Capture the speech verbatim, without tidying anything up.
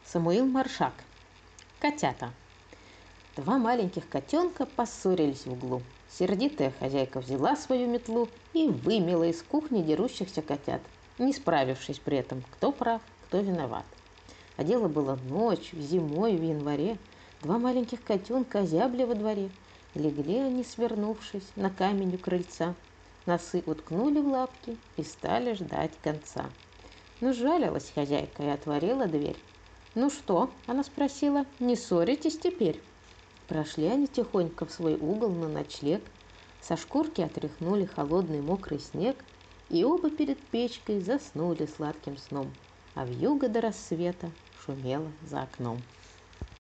Самуил Маршак. Котята. Два маленьких котенка поссорились в углу. Сердитая хозяйка взяла свою метлу и вымела из кухни дерущихся котят, не справившись при этом, кто прав, кто виноват. А дело было ночью, зимой, в январе. Два маленьких котенка озябли во дворе. Легли они, свернувшись, на камень у крыльца. Носы уткнули в лапки и стали ждать конца. Ну, жалилась хозяйка и отворила дверь. «Ну что?» – она спросила. «Не ссоритесь теперь?» Прошли они тихонько в свой угол на ночлег. Со шкурки отряхнули холодный мокрый снег, и оба перед печкой заснули сладким сном, а вьюга до рассвета шумела за окном.